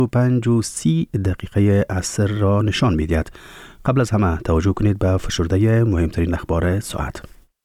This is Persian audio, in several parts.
5:30 عصر را نشان می‌دهد. قبل از همه توجه کنید به فشرده مهمترین اخبار ساعت.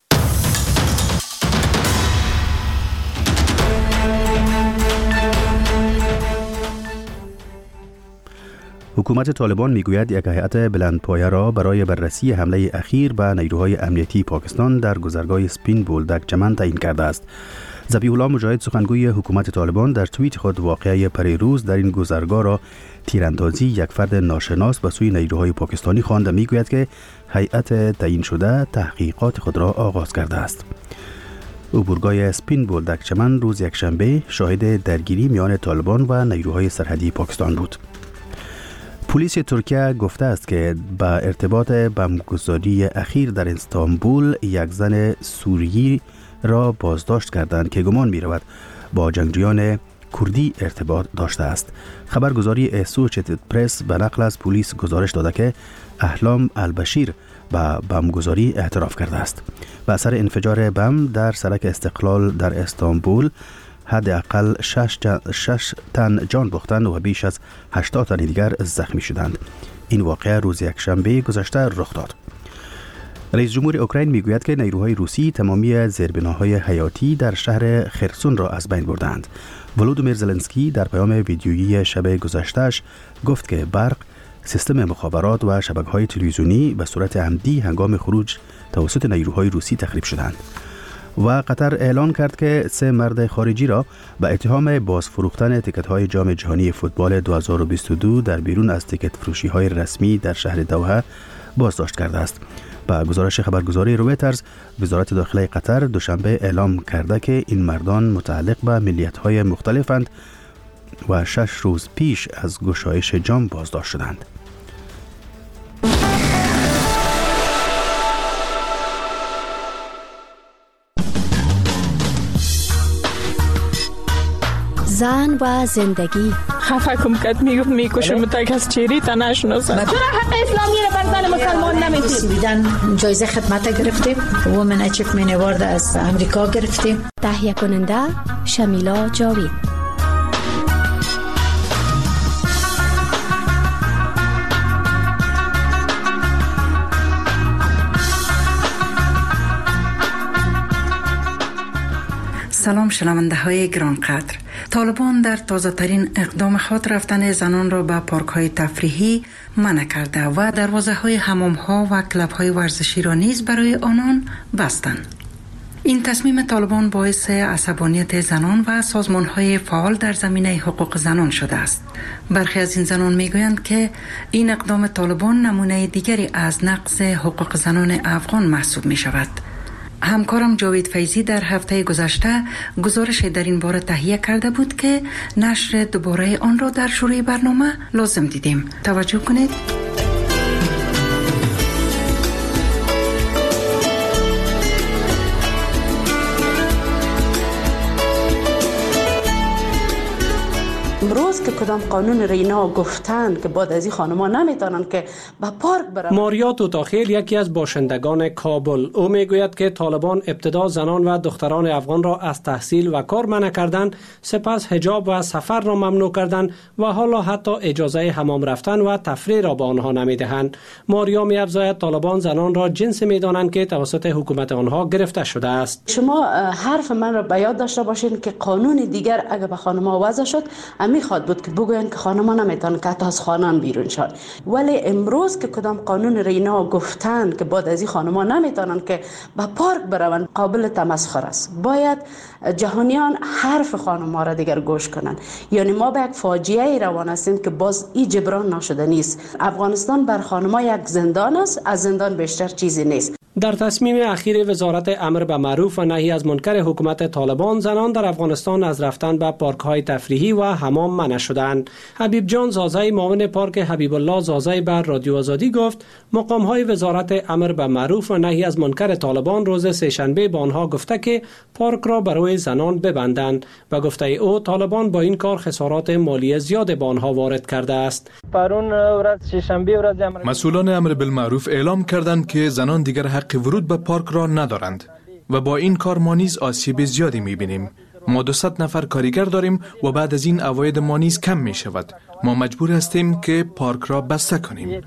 حکومت طالبان میگوید یک هیئت بلندپایه را برای بررسی حمله اخیر به نیروهای امنیتی پاکستان در گذرگاه سپین بولدک چمن تعیین کرده است. ذبیح الله مجاهد سخنگوی حکومت طالبان در توییت خود واقعه پریروز در این گذرگاه را تیراندازی یک فرد ناشناس به سوی نیروهای پاکستانی خوانده. میگوید که هیئت تعیین شده تحقیقات خود را آغاز کرده است. عبورگاه سپین بولدک چمن روز یکشنبه شاهد درگیری میان طالبان و نیروهای سرحدی پاکستان بود. پلیس ترکیه گفته است که با ارتباط بمبگذاری اخیر در استانبول یک زن سوریی را بازداشت کردند که گمان می رود با جنگجویان کردی ارتباط داشته است. خبرگزاری اسوشیتد پرس به نقل از پلیس گزارش داده که احلام البشیر به بمبگذاری اعتراف کرده است. به اثر انفجار بمب در سرک استقلال در استانبول حداقل 6 تن جان باختند و بیش از 80 تن دیگر زخمی شدند. این واقعه روز یکشنبه گذشته رخ داد. رئیس جمهور اوکراین میگوید که نیروهای روسی تمامی زیربناهای حیاتی در شهر خرسون را از بین بردند. ولودیمیر زلنسکی در پیام ویدیویی شب گذشته‌اش گفت که برق، سیستم مخابرات و شبکه‌های تلویزیونی به صورت عمدی هنگام خروج توسط نیروهای روسی تخریب شدند. و قطر اعلان کرد که 3 مرد خارجی را به اتهام بازفروختن تیکت‌های جام جهانی فوتبال 2022 در بیرون از تیکت فروشی‌های رسمی در شهر دوحه بازداشت کرده است. با گزارش خبرگزاری رویترز، وزارت داخله قطر دوشنبه اعلام کرده که این مردان متعلق به ملیت‌های مختلفند و 6 روز پیش از گشایش جام بازداشت شدند. زن و زندگی. خفه کم کت میکشم تک از چیری تا نشناسم. چرا حق اسلامی رو بر زن مسلمان نمیدید؟ بیدن جایزه خدمت گرفتیم. وومن اچیومنت اوارد از امریکا گرفتیم. تهیه کننده شمیلا جاوید. سلام شنونده های گرانقدر. طالبان در تازه ترین اقدام خود رفتن زنان را به پارک های تفریحی منع کرده و دروازه های حمام ها و کلب های ورزشی را نیز برای آنان بستند. این تصمیم طالبان باعث عصبانیت زنان و سازمان های فعال در زمینه حقوق زنان شده است. برخی از این زنان میگویند که این اقدام طالبان نمونه دیگری از نقض حقوق زنان افغان محسوب می شود. همکارم جاوید فیضی در هفته گذشته گزارش در این باره تهیه کرده بود که نشر دوباره آن را در شروع برنامه لازم دیدیم. توجه کنید. امروز که کدام قانون رینا گفتن که بعد از این خانم‌ها نمیتونن که به پارک برن. ماریا توتاخیل یکی از باشندگان کابل، او میگوید که طالبان ابتدا زنان و دختران افغان را از تحصیل و کار منع کردند، سپس حجاب و سفر را ممنوع کردند و حالا حتی اجازه حمام رفتن و تفریح را به آنها نمیدهند. ماریا می‌افزاید طالبان زنان را جنس میدانند که توسط حکومت آنها گرفته شده است. شما حرف من را به یاد داشته باشین که قانون دیگر اگر به خانم‌ها وضع شد میخواد بود که بگوین که خانم‌ها نمیتونن که از خانه بیرون شد، ولی امروز که کدام قانون رینا گفتن که بعد از این خانم‌ها نمیتونن که به پارک بروند قابل تمسخر است. باید جهانیان حرف خانم‌ها را دیگر گوش کنند. یعنی ما به یک فاجعه روان هستیم که باز این جبران نشده نیست. افغانستان بر خانم‌ها یک زندان است، از زندان بیشتر چیزی نیست. در تصمیم اخیر وزارت امر به معروف و نهی از منکر حکومت طالبان، زنان در افغانستان از رفتن به پارک‌های تفریحی و حمام منع شدند. حبیب جان زازای معاون پارک حبیب الله زازای بر رادیو آزادی گفت مقام‌های وزارت امر به معروف و نهی از منکر طالبان روز سه‌شنبه به آنها گفته که پارک را برای زنان ببندند و گفته او طالبان با این کار خسارات مالی زیاد به آنها وارد کرده است. مسئولان امر بالمعروف اعلام کردند که زنان دیگر حق ورود به پارک را ندارند و با این کار ما نیز آسیب زیادی می‌بینیم. ما 200 نفر کارگر داریم و بعد از این عواید ما نیز کم می شود. ما مجبور هستیم که پارک را بسته کنیم.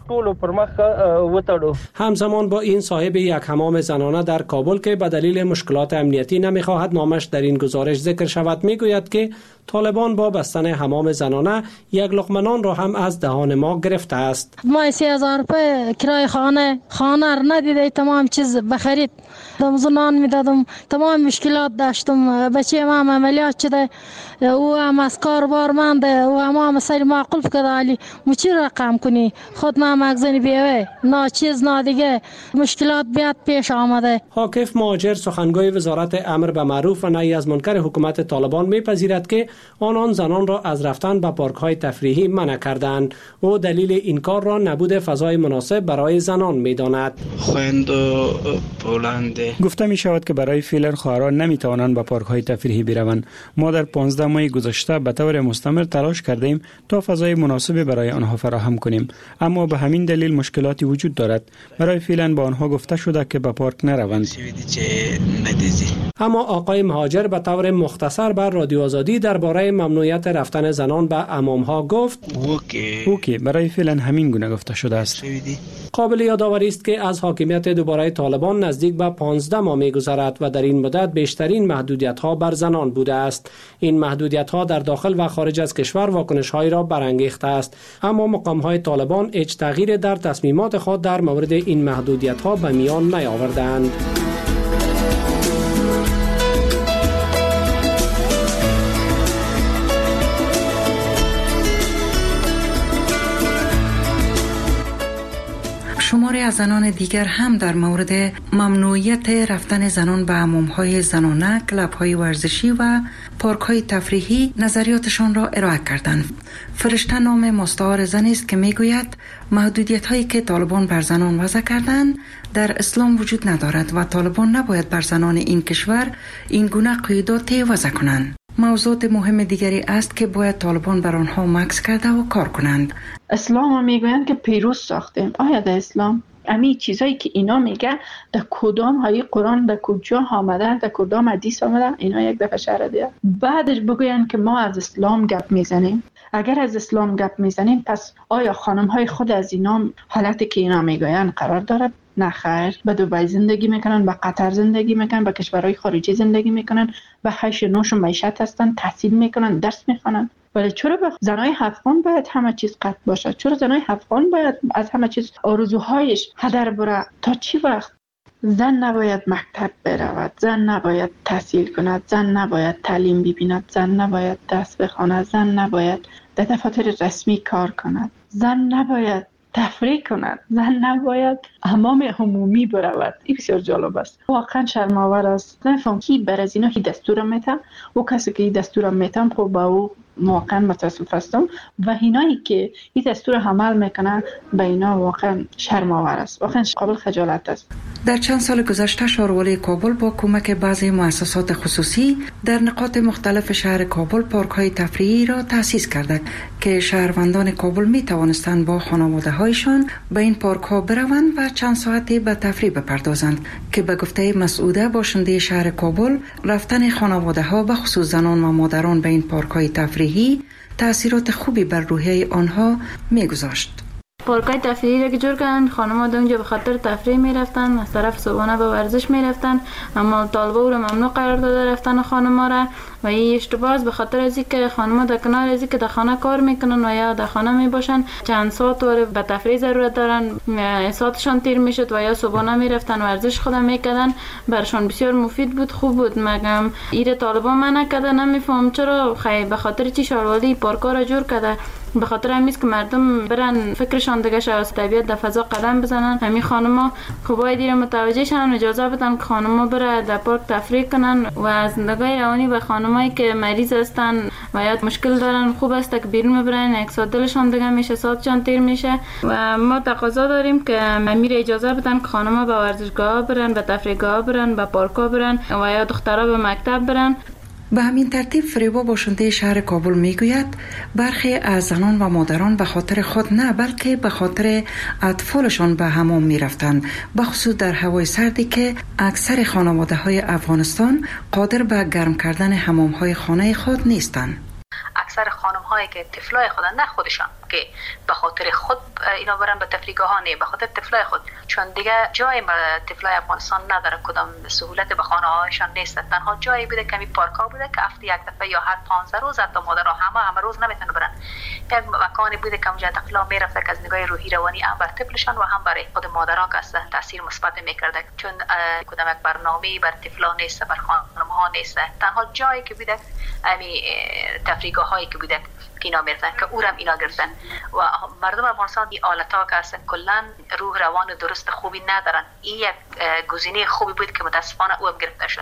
همزمان با این صاحب یک حمام زنانه در کابل که به دلیل مشکلات امنیتی نمیخواهد نامش در این گزارش ذکر شود میگوید که طالبان با بستن حمام زنانه یک لقمه نان را هم از دهان ما گرفته است. ما 3000 روپیه کرای خانه را ندیده، تمام چیز بخرید نان میدادم، تمام مشکلات داشتم. بچه ما عملیات شده، او هم از کار بارمنده، او هم سری معقول کرده، مو چی رقم کنی خود ما مغزنی بیوه نا چیز نا دیگه مشکلات بیاد پیش آمده. حاکف مهاجر سخنگوی وزارت امر به معروف و نهی از منکر حکومت طالبان میپذیرد که آنان زنان را از رفتن به پارک های تفریحی منع کردند. او دلیل این کار را نبود فضای مناسب برای زنان میداند. گفته می شود که برای فعلا خواهران نمی توانند به پارک های تفریحی بروند. ما در 15 ماه گذشته به طور مستمر تلاش کردیم تا فضای مناسب برای آنها فراهم کنیم، اما به همین دلیل مشکلاتی وجود دارد. برای فعلا با آنها گفته شده که به پارک نروند. اما آقای مهاجر به طور مختصر بر رادیو آزادی درباره ممنوعیت رفتن زنان به حمام‌ها گفت اوکی برای فعلا همین گونه گفته شده است. قابل یادآوری است که از حاکمیت دوباره طالبان نزدیک به 15 ماه می‌گذرد و در این مدت بیشترین محدودیت‌ها بر زنان بوده است. این محدودیت‌ها در داخل و خارج از کشور واکنش‌هایی را برانگیخته است، اما مقام‌های طالبان هیچ تغییر در تصمیمات خود در مورد این محدودیت‌ها به میان نیاوردند. شماری از زنان دیگر هم در مورد ممنوعیت رفتن زنان به حمام‌های زنانه، کلب‌های ورزشی و پارک‌های تفریحی نظریاتشان را ارائه کردند. فرشته نام مستعار زنی است که میگوید محدودیت‌هایی که طالبان بر زنان وضع کردند در اسلام وجود ندارد و طالبان نباید بر زنان این کشور این گونه قیودات وضع کنند. موضوع مهم دیگری است که باید طالبان بر آنها مکث کرده و کار کنند. اسلام ها میگویند که پیروز ساختیم. آیا در اسلام امی چیزایی که اینا میگه در کدام های قرآن در کجا آمده، در کدام حدیث آمده؟ اینا یک دفعه شرح دیگه بعدش بگویند که ما از اسلام گپ میزنیم. اگر از اسلام گپ میزنیم پس آیا خانم های خود از اینا حالتی که اینا میگویند قرار داره؟ نه خیر. به دبی زندگی میکنن، به قطر زندگی میکنن، به کشورهای خارجی زندگی میکنن، به 8-9 معیشت هستن، تحصیل میکنن، درس میخوانن. ولی چرا به زنای افغان باید همه چیز قطع باشه؟ چرا زنای افغان باید از همه چیز آرزوهایش هدر بره؟ تا چی وقت؟ زن نباید مکتب برود، زن نباید تحصیل کند، زن نباید تعلیم ببیند، زن نباید درس بخواند، زن نباید در دفاتر رسمی کار کند، زن نباید تفریح کند، زن نباید حمام عمومی برود. این بسیار جالب است. واقعا شرم‌آور است. نفهم کی بر از اینا هی دستور میته و کسی که این دستور میتم خب با او واقعا متاسف هستم و اینایی که این دستور عمل میکنن به اینا واقعا شرم‌آور است، واقعا قابل خجالت است. در چند سال گذشته شهروالی کابل با کمک بعضی مؤسسات خصوصی در نقاط مختلف شهر کابل پارک‌های تفریحی را تأسیس کرده که شهروندان کابل می توانستند با خانواده‌هایشان به این پارک‌ها بروند و چند ساعتی به تفریح بپردازند که به گفته مسعوده باشنده شهر کابل رفتن خانواده‌ها به خصوص زنان و مادران به این پارک‌های تفریحی تأثیرات خوبی بر روحیه آنها می‌گذاشت. پارک‌های تفریحی را که جور کردن، خانم‌ها اونجا به خاطر تفریح میرفتن، از طرف صبحانه به ورزش میرفتن، اما طالبا او را ممنوع قرار داده رفتن خانم‌ها را و این اشتباه است به خاطر از اینکه خانم‌ها در کنار از اینکه در خانه کار میکنن و یا در خانه میباشن چند ساعت به تفریح ضرورت دارن، ساعتشان تیر میشد و یا صبحانه میرفتن ورزش خودم میکردن، برشان بسیار مفید بود، خوب بود. مگم ایره طالبا منع کرده، نمیفهم چرا به خاطر چی شهروالی پارک‌ها را جور کرده. به خاطر همین که مردم برن فکرشان دیگه شه از طبیعت در فضا قدم بزنن. همین خانم‌ها خوبای دیر متوجه شدن، اجازه بدن که خانم‌ها بره در پارک تفریح کنن و از زندگی روانی به خانمایی که مریض هستن و یا مشکل دارن خوب است که بیرون ببرن، یک ساعت دلشان دیگه میشه، ساعتشان تیر میشه و ما تقاضا داریم که امیر اجازه بدن که خانم‌ها به ورزشگاه برن، به تفریحگاه برن، به پارک‌ها برن و یا دخترها به مکتب برن. به همین ترتیب فریبا باشنده شهر کابل میگوید برخی از زنان و مادران به خاطر خود نه بلکه به خاطر اطفالشان به حمام میرفتند، بخصوص در هوای سردی که اکثر خانواده‌های افغانستان قادر به گرم کردن حمام‌های خانه خود نیستند. اکثر خانم هایی که طفلای خودن، نه خودشان که به خاطر خود اینا برن به تفریحگاه ها، نه به خاطر طفلای خود، چون دیگه جای طفلای افغانستان نداره کدام سهولت به خانه هایشان نیست. تنها جایی بوده که پارک ها بوده که هفته یک دفعه یا هر 15 روز حتی مادرها همه روز نمیتونه برن. یک مکانی بوده که اونجا طفلا میرفته که از نگاه روحی روانی هم بر طفلشان و هم برای خود مادرها که تاثیر مثبت میکرده، چون کدام یک برنامه‌ای بر طفلا نیست، بر خانم ها نیست. تنها جایی که بوده امی تفریحگاه هایی که بوده که اینا میرفتن که اورم اینا گرفتن و مردم افغانستان این آلتا که اصلا کلا روح روان درست خوبی ندارن. این یک گزینه خوبی بود که متاسفانه او هم گرفته شد.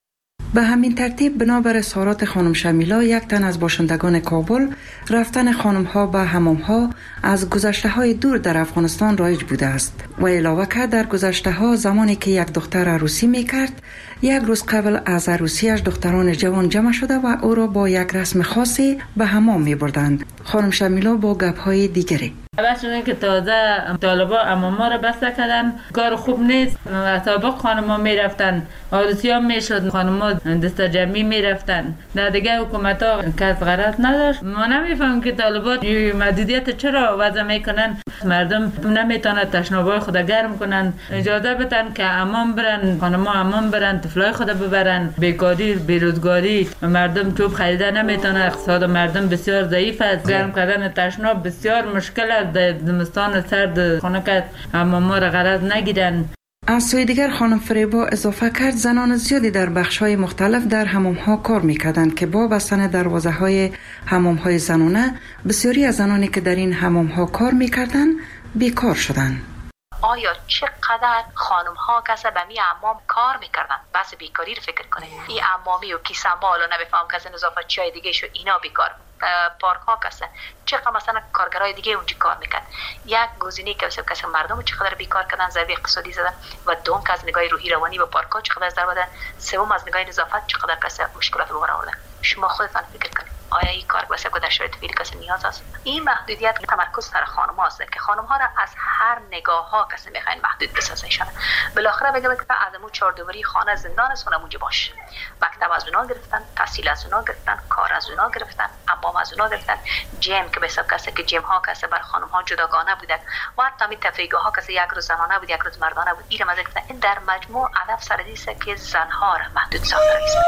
به همین ترتیب بنابر اظهارات خانم شمیلا، یک تن از باشندگان کابل رفتن خانم ها به حمام ها از گذشته های دور در افغانستان رایج بوده است و علاوه کرد در گذشته ها زمانی که یک دختر عروسی میکرد، یک روز قبل از عروسیش دختران جوان جمع شده و او را با یک رسم خاصی به حمام می بردند. خانم شمیلا با گپ های دیگری: اول شده که تازه طالبا اماما را بسته کردن، کار خوب نیست. سابق خانما می رفتن، عروسی ها می شد، خانما دست جمعی می رفتن. در دیگه حکومت ها کس غرض نداشت. ما نمیفهم که طالبات محدودیت چرا وضع میکنن. مردم نمیتونه تشنابای خود گرم کنن. اجازه بدن که حمام برن، خانما حمام برن، طفلای خود ببرن. بیکاری، بیروزگاری، مردم چوب خریده نمیتونه. اقتصاد مردم بسیار ضعیف است. گرم کردن تشناب بسیار مشکل است. در زمستان سرد خانه که حماما را غرض نگیرن. از سوی دیگر خانم فریبا اضافه کرد زنان زیادی در بخش‌های مختلف در حمام‌ها کار می‌کردند که با بستن دروازه‌های حمام‌های زنانه بسیاری از زنانی که در این حمام‌ها کار می‌کردند بیکار شدند. آیا چقدر خانم ها کسا به می حمام کار میکردن؟ بس بیکاری رو فکر کنه. این حمامی و کیسنبال و نمیفهم کسی نظافتچی های دیگه شو اینا بیکار. پارک ها کسا چقدر مثلا کارگرای دیگه اونجا کار میکرد. یک گزینه که کسی مردم چقدر بیکار کردن، ضربه اقتصادی زدن و دوم که از نگاه روحی روانی به پارک ها چقدر ضربه دادن، سوم از نگاه نظافت چقدر کسی مشکلات رو آوردن. شما خودتان فکر کنید آیا این کار واسه در شرایط فعلی کسی نیاز است؟ این محدودیت تمرکز سر خانم هاست که خانم ها را از هر نگاه ها کسی میخواین محدود بسازنشان. بالاخره بگم که از امو چهار دیواری خانه زندان است، اونجا باش. مکتب از اونا گرفتن، تحصیل از اونا گرفتن، کار از اونا گرفتن، حمام از اونا گرفتن، جیم که به حساب کسی که جیم ها کسی بر خانم ها جداگانه بوده و حتی می تفریحگاه ها کسی یک روز زنانه بود یک روز مردانه بود. این مزه گرفتن. این در مجموع هدف سر دیسه که زنها را محدود ساخته است.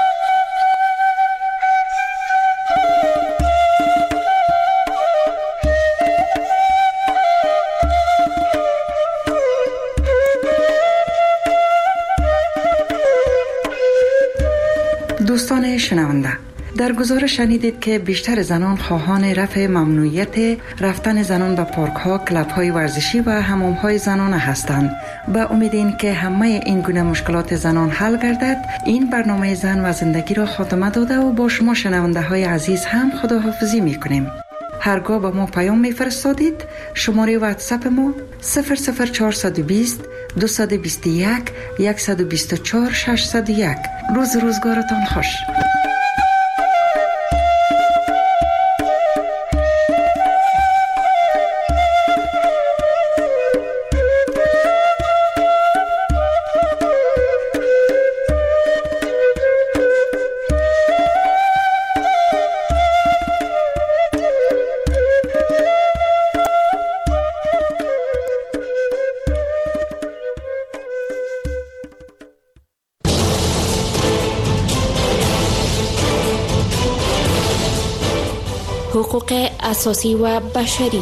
دوستان شنونده، در گزارش شنیدید که بیشتر زنان خواهان رفع ممنوعیت رفتن زنان به پارک ها، کلاب های ورزشی و حمام های زنانه هستند. به امید این که همه این گونه مشکلات زنان حل گردد، این برنامه زن و زندگی را خاتمه داده و با شما شنونده های عزیز هم خداحافظی می کنیم. هرگاه به ما پیام می فرستادید، شماره واتساپ ما 00420 221 124 601. روزگارتان خوش. حقوق اساسی و بشری.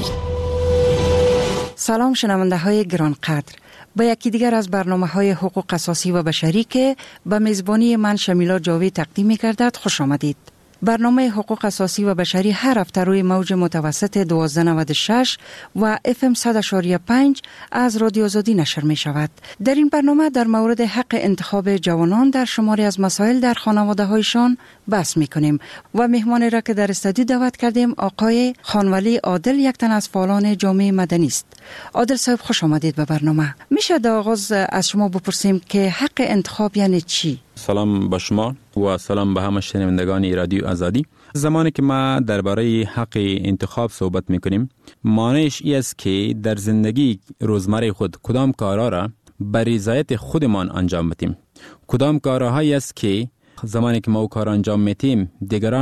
سلام شنونده های گرانقدر، به یکی دیگر از برنامه های حقوق اساسی و بشری که به میزبانی من شمیلا جاوید تقدیم می گردد خوش آمدید. برنامه حقوق اساسی و بشری هر هفته روی موج متوسط 1296 و FM 100.5 از رادیو آزادی نشر می شود. در این برنامه در مورد حق انتخاب جوانان در شماری از مسائل در خانواده هایشان بحث می کنیم و مهمان را که در استودیو دعوت کردیم آقای خانولی عادل، یک تن از فعالان جامعه مدنی است. عادل صاحب خوش آمدید به برنامه. میشه در آغاز از شما بپرسیم که حق انتخاب یعنی چی؟ سلام به شما و سلام به همه شنوندگان رادیو آزادی. زمانی که ما درباره حق انتخاب صحبت میکنیم، معنیش این است که در زندگی روزمره خود کدام کارها را به رضایت خودمان انجام بدیم. کدام کارهایی است که زمانی که ما او کار انجام میتیم دیگران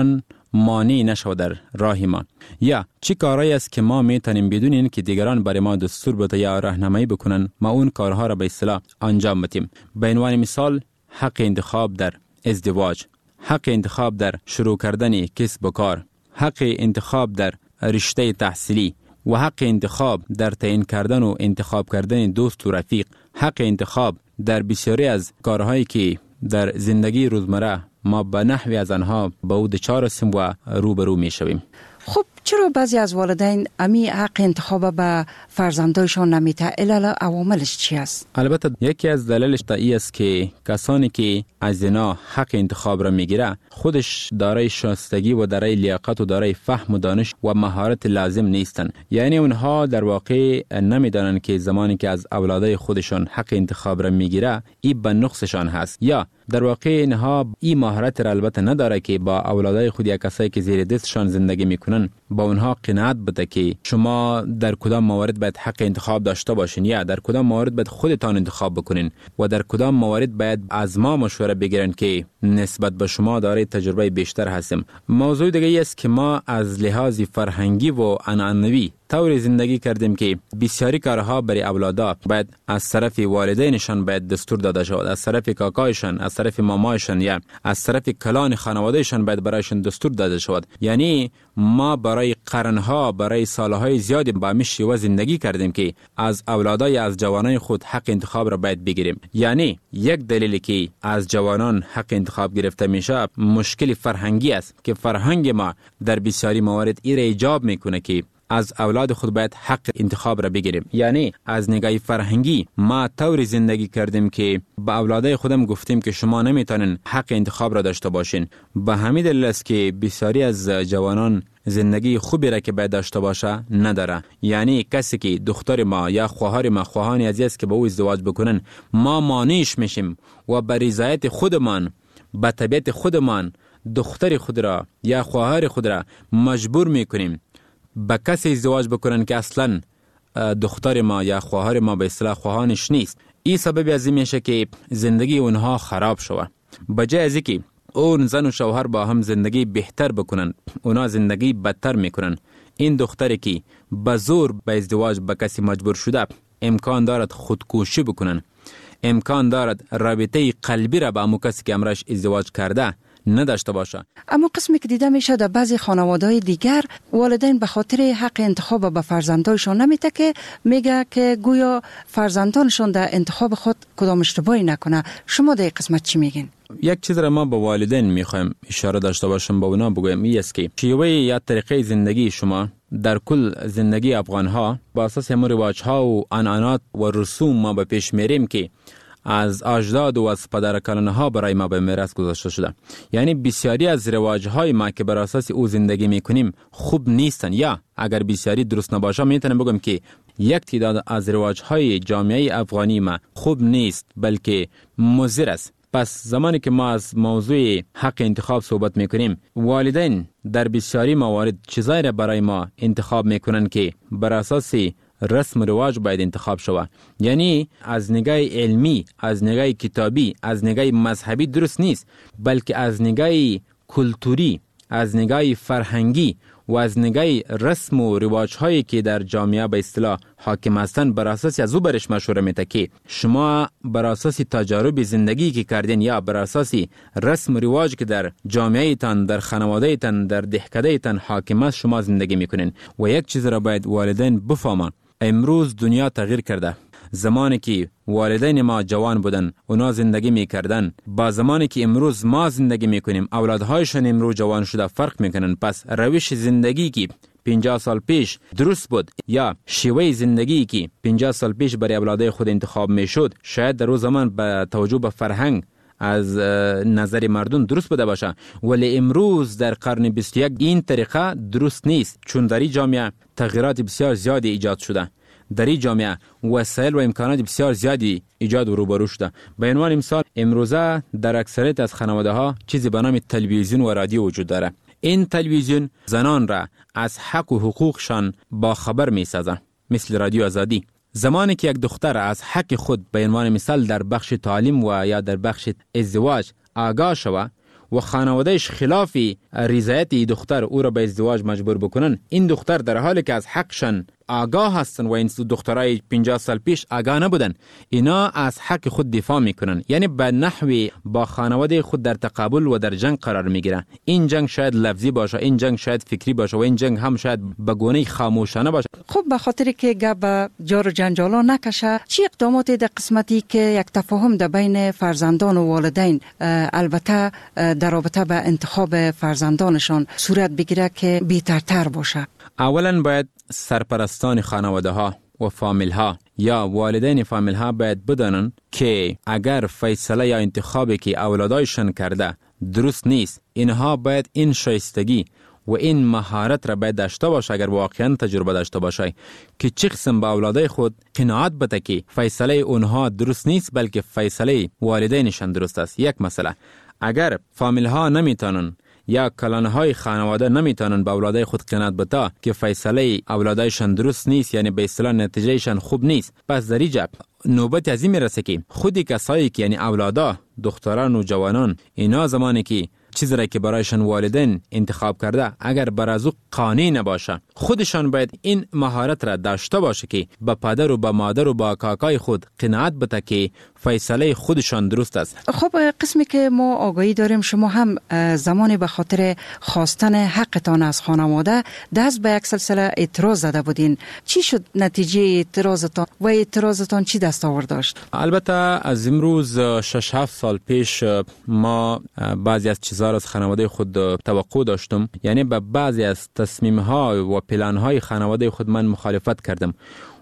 مانع نشود در راه ما؟ یا چه کارهایی است که ما میتونیم بدون این که دیگران برای ما دستور بده یا راهنمایی بکنن ما اون کارها را به اصطلاح انجام بدیم؟ به عنوان مثال حق انتخاب در ازدواج، حق انتخاب در شروع کردن کسب و کار، حق انتخاب در رشته تحصیلی و حق انتخاب در تعیین کردن و انتخاب کردن دوست و رفیق، حق انتخاب در بسیاری از کارهایی که در زندگی روزمره ما به نحوی از آنها به او دچار هستیم و روبرو می شویم. خب چرا بعضی از والدین امی حق انتخاب به فرزندایشان نمیته؟ علل عواملش چی است؟ البته یکی از دلایلش این است که کسانی که از اینا حق انتخاب را میگیره خودش دارای شایستگی و دارای لیاقت و دارای فهم و دانش و مهارت لازم نیستند. یعنی اونها در واقع نمیدانن که زمانی که از اولادای خودشان حق انتخاب را میگیره این به نقصشان هست، یا در واقع اینها این مهارت را البته نداره که با اولادای خود یا کسایی که زیر دستشان زندگی میکنن با اونها قناعت بده که شما در کدام موارد باید حق انتخاب داشته باشین یا در کدام موارد باید خودتان انتخاب بکنین و در کدام موارد باید از ما مشوره بگیرن که نسبت به شما دارای تجربه بیشتر هستیم. موضوع دیگه ای است که ما از لحاظ فرهنگی و عنعنوی طور زندگی کردیم که بسیاری کارها برای اولادا باید از طرف والدینشان باید دستور داده شود، از طرف کاکایشان، از طرف مامایشان یا از طرف کلان خانوادهشان باید برایشان دستور داده شود. یعنی ما برای قرنها، برای سالهای زیادی با همین شیوه زندگی کردیم که از اولادای از جوانان خود حق انتخاب را باید بگیریم. یعنی یک دلیلی که از جوانان حق انتخاب گرفته میشه مشکل فرهنگی است که فرهنگ ما در بسیاری موارد این را ایجاب میکنه که از اولاد خود باید حق انتخاب را بگیریم. یعنی از نگاه فرهنگی ما طور زندگی کردیم که به اولادای خودم گفتیم که شما نمیتونین حق انتخاب را داشته باشین. به همین دلیل است که بسیاری از جوانان زندگی خوبی را که باید داشته باشه نداره. یعنی کسی که دختر ما یا خواهر ما خواهانی عزیز است که با او ازدواج بکنن ما مانعش میشیم و به رضایت خودمان، به طبیعت خودمان دختر خود را یا خواهر خود را مجبور میکنیم با کسی ازدواج بکنن که اصلا دختر ما یا خواهر ما به اصطلاح خواهانش نیست. این سبب از این میشه که زندگی اونها خراب شوه. بجای از اینکه اون زن و شوهر با هم زندگی بهتر بکنن اونا زندگی بدتر میکنن. این دختری که به زور به ازدواج با کسی مجبور شده امکان دارد خودکشی بکنن، امکان دارد رابطه قلبی را با امو کسی که امرش ازدواج کرده نداشته باشه. اما قسمی که دیده میشه در بعضی خانواده‌های دیگر والدین به خاطر حق انتخاب به فرزندانشون نمیته که میگه که گویا فرزندانشون در انتخاب خود کدام اشتباهی نکنه. شما در این قسمت چی میگین؟ یک چیز را ما با والدین میخوایم اشاره داشته باشم با اونا بگویم این است که شیوه یا طریقه زندگی شما در کل زندگی افغانها با اساس همون رواج‌ها و عنعنات و رسوم ما به پیش میریم که از اجداد و از پدرکلانها برای ما به میراث گذاشته شده. یعنی بسیاری از رواج‌های ما که بر اساس او زندگی میکنیم خوب نیستن، یا اگر بسیاری درست نباشه میتونم بگم که یک تعداد از رواج‌های جامعه افغانی ما خوب نیست بلکه مضر است. پس زمانی که ما از موضوع حق انتخاب صحبت میکنیم والدین در بسیاری موارد چیزایی را برای ما انتخاب میکنن که بر اساس رسم و رواج باید انتخاب شود. یعنی از نگاه علمی، از نگاه کتابی، از نگاه مذهبی درست نیست، بلکه از نگاه کلتوری، از نگاه فرهنگی و از نگاه رسم و رواج هایی که در جامعه به اصطلاح حاکم هستند بر اساس از او برش مشوره میده که شما بر اساس تجارب زندگی که کردین یا بر اساس رسم و رواج که در جامعه تان، در خانواده تان، در دهکده تان حاکم است شما زندگی میکنین. و یک چیز را باید والدین بفهمن، امروز دنیا تغییر کرده. زمانی که والدین ما جوان بودن اونا زندگی میکردن با زمانی که امروز ما زندگی میکنیم اولادهایشون امروز جوان شده فرق میکنن. پس روش زندگی که 50 سال پیش درست بود یا شیوه زندگی که 50 سال پیش برای اولادای خود انتخاب میشد شاید در روز زمان با توجه به فرهنگ از نظر مردم درست بوده باشه، ولی امروز در قرن 21 این طریقه درست نیست، چون در این جامعه تغییرات بسیار زیادی ایجاد شده. در این جامعه وسایل و امکانات بسیار زیادی ایجاد و روبرو شده. به عنوان مثال امروزه در اکثریت از خانواده ها چیزی به نام تلویزیون و رادیو وجود داره. این تلویزیون زنان را از حق و حقوقشان با خبر می سازه، مثل رادیو آزادی. زمانی که یک دختر از حق خود به عنوان مثال در بخش تعلیم و یا در بخش ازدواج آگاه شود و خانوادهش خلاف رضایت دختر او را به ازدواج مجبور بکنن، این دختر در حالی که از حقشان آگاه هستن و این دخترای 50 سال پیش آگاه نبودن، اینا از حق خود دفاع میکنن، یعنی به نحوی با خانواده خود در تقابل و در جنگ قرار میگیرن. این جنگ شاید لفظی باشه، این جنگ شاید فکری باشه و این جنگ هم شاید به گونه خاموشانه باشه. خب به خاطر که گپ جار و جنجالا نکشه، چی اقدامات در قسمتی که یک تفاهم در بین فرزندان و والدین البته در رابطه به انتخاب فرزندانشان صورت بگیره که بهترتر باشه؟ اولا باید سرپرستان خانواده ها و فامیل ها یا والدین فامیل ها باید بدانن که اگر فیصله یا انتخابی که اولادایشان کرده درست نیست، اینها باید این شایستگی و این مهارت را باید داشته باشه، اگر واقعا تجربه داشته باشه، که چه قسم با اولادای خود قناعت بده که فیصله اونها درست نیست بلکه فیصله والدینشان درست است. یک مسئله، اگر فامیل ها نمیتونن یا کلانهای خانواده نمیتونن به اولادای خود قناعت بده که فیصله اولادایشان درست نیست، یعنی به اصطلاح نتیجهشان خوب نیست، پس در اینجا نوبت از این میرسه که خودی کسایی که یعنی اولادا، دختران و جوانان، اینا زمانی که چیزی را که برایشان والدین انتخاب کرده اگر بر از او قانع نباشه، خودشان باید این مهارت را داشته باشه که با پدر و با مادر و با کاکای خود قناعت بده که فیصله خودشان درست است. خب قسمی که ما آگاهی داریم شما هم زمانی به خاطر خواستن حقتان از خانواده دست به یک سلسله اعتراض زده بودین، چی شد نتیجه اعتراضتان و اعتراضتان چی دستاورد داشت؟ البته از امروز 6-7 سال پیش ما بعضی از چیزها از خانواده خود توقع داشتم، یعنی به بعضی از تصمیم‌ها و پلان‌های خانواده خود من مخالفت کردم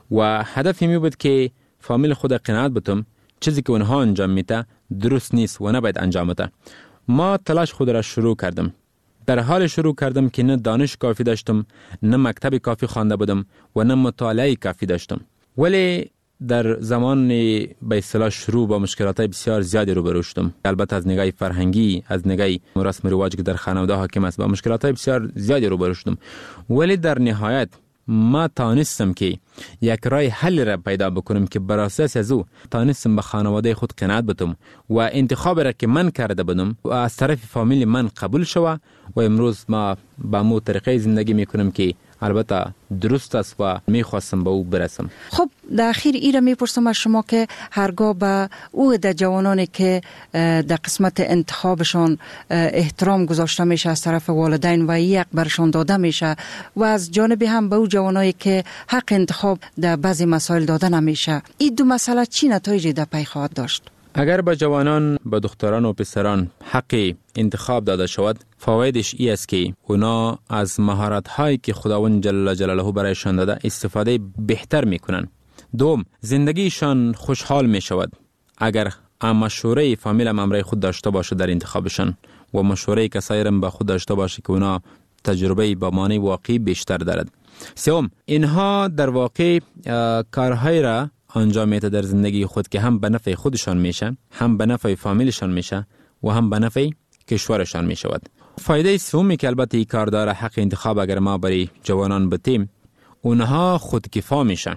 و هدفی می بود که فامیل خود قناعت بتم چیزی که اونها انجام میده درست نیست و نباید انجام بده. ما تلاش خود را شروع کردم. در حال شروع کردم که نه دانش کافی داشتم، نه مکتب کافی خوانده بودم و نه مطالعه کافی داشتم، ولی در زمان به اصطلاح شروع با مشکلات بسیار زیادی روبرو شدم. البته از نگاه فرهنگی، از نگاه رسم و رواج که در خانواده حاکم است، با مشکلات بسیار زیادی روبرو شدم، ولی در نهایت ما تانستم که یک راه حل را پیدا بکنم که بر اساس از او تانستم به خانواده خود قناعت بدم و انتخاب را که من کرده بودم و از طرف فامیل من قبول شود و امروز ما با مو طریقه زندگی میکنم که البته درست است و میخواستم به او برسم. خب در اخیر ای را میپرسم از شما که هرگاه به او در جوانانی که در قسمت انتخابشان احترام گذاشته میشه از طرف والدین و یک برشان داده میشه و از جانب هم به او جوانایی که حق انتخاب در بعضی مسائل داده نمیشه، این دو مسئله چی نتایجی در پی خواهد داشت؟ اگر به جوانان، به دختران و پسران حق انتخاب داده شود، فوایدش ای است که اونا از مهارت هایی که خداوند جل جلاله برایشان داده استفاده بهتر میکنن. دوم، زندگیشان خوشحال می شود اگر مشوره فامیل امرای خود داشته باشه در انتخابشان و مشوره کسایی را به خود داشته باشه که اونا تجربه با معنی واقعی بیشتر دارد. سوم، اینها در واقع کارهای را انجام میده در زندگی خود که هم به نفع خودشان میشه، هم به نفع فامیلشان میشه و هم به نفع کشورشان میشود. فایده سومی که البته این کار داره حق انتخاب اگر ما برای جوانان بتیم، اونها خودکفا میشن،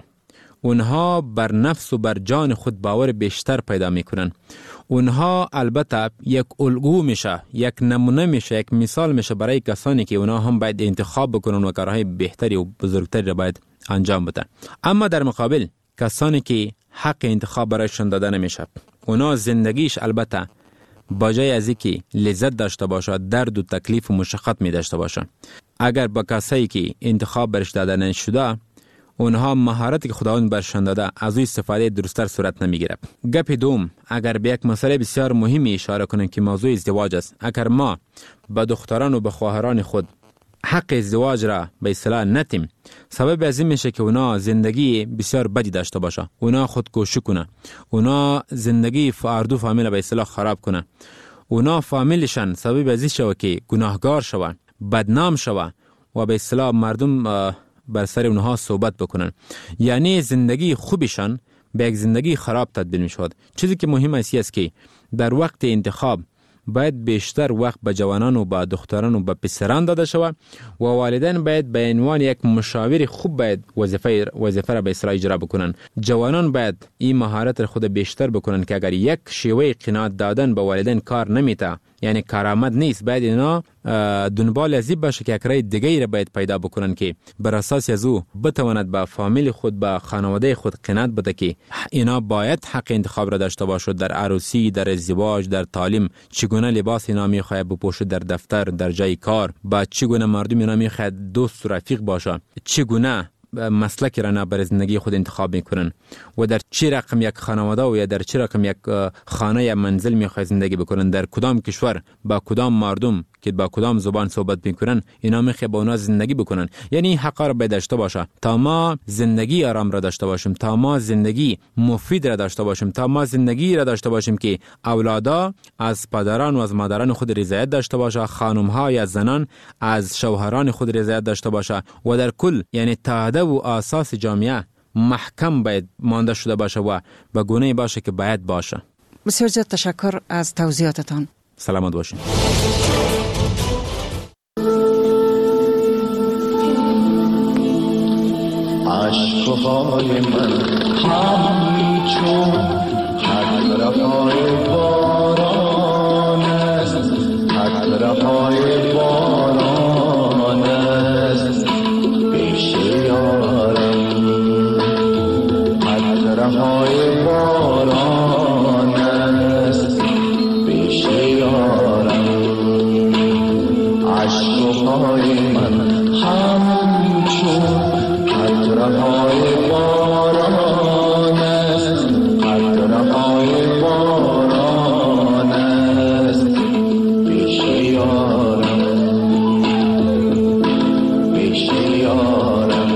اونها بر نفس و بر جان خود باور بیشتر پیدا میکنن، اونها البته یک الگو میشه، یک نمونه میشه، یک مثال میشه برای کسانی که اونها هم باید انتخاب بکنن و کارهای بهتری و بزرگتری را باید انجام بدن. اما در مقابل کسانی که حق انتخاب برایشان داده نمیشه، اونا زندگیش البته با جای از اینکه لذت داشته باشه درد و تکلیف و مشقت می داشته باشه. اگر با کسایی که انتخاب برش داده نشده، اونها مهارتی که خداوند برشان داده از او استفاده درستر صورت نمیگیره. گپ دوم، اگر به یک مسئله بسیار مهمی اشاره کنیم که موضوع ازدواج است، اگر ما با دختران و با خواهران خود حق ازدواج را به اصطلاح نتیم، سبب از این میشه که اونا زندگی بسیار بدی داشته باشه، اونا خودکشی کنه، اونا زندگی فردو فامیل به اصطلاح خراب کنه، اونا فامیلشان سبب از این شوه که گناهگار شوه، بدنام شوه و به اصطلاح مردم بر سر اونها صحبت بکنن، یعنی زندگی خوبشان به یک زندگی خراب تبدیل میشود. چیزی که مهم است که در وقت انتخاب باید بیشتر وقت به جوانان و به دختران و به پسران داده شود و والدین باید به عنوان یک مشاور خوب باید وظیفه را به اصطلاح اجرا بکنن. جوانان باید این مهارت را خود بیشتر بکنن که اگر یک شیوه قناعت دادن به والدین کار نمیته یعنی کارآمد نیست. باید اینا دنبال از این باشه که یک راه دیگه را باید پیدا بکنن که بر اساس از او بتواند به فامیل خود، به خانواده خود قناعت بده که اینا باید حق انتخاب را داشته باشد در عروسی، در ازدواج، در تعلیم، چگونه لباس اینا میخواد بپوشد، در دفتر، در جای کار، با چگونه مردم اینا میخواد دوست و رفیق باشه، چگونه مسلکی را برای زندگی خود انتخاب میکنن و در چه رقم یک خانواده و یا در چه رقم یک خانه یا منزل میخواد زندگی بکنن، در کدام کشور با کدام مردم که با کدام زبان صحبت میکنن اینا میخواد با اونا زندگی بکنن. یعنی حق را باید داشته باشه تا ما زندگی آرام را داشته باشیم، تا ما زندگی مفید را داشته باشیم، تا ما زندگی را داشته باشیم که اولادا از پدران و از مادران خود رضایت داشته باشه، خانم ها یا زنان از شوهران خود رضایت داشته باشه و در کل یعنی تعهد و اساس جامعه محکم باید مانده شده باشه و به گونه باشه که باید باشه. بسیار زیاد تشکر از توضیحاتتان. سلامت باشین. عشقهای من همچون قطره‌های باران است، قطره‌های باران است پیش یارم، قطره‌های باران است پیش یارم. عشقهای من همچون قطره‌های باران است، قطره‌های باران است پیش یارم، پیش یارم.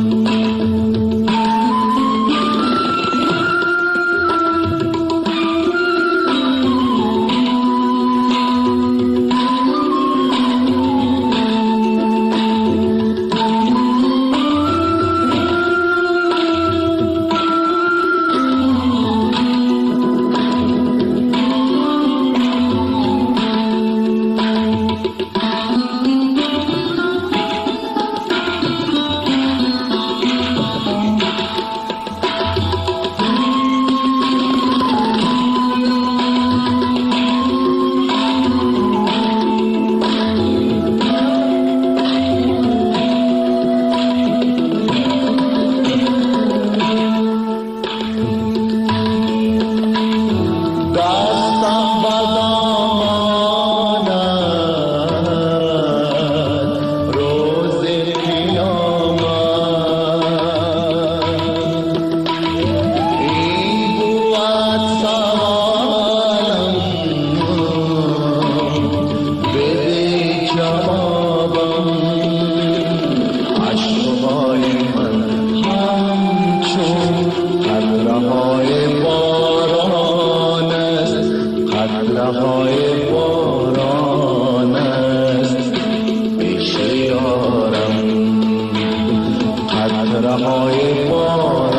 قطره‌های باران است پیش یارم، قطره‌های باران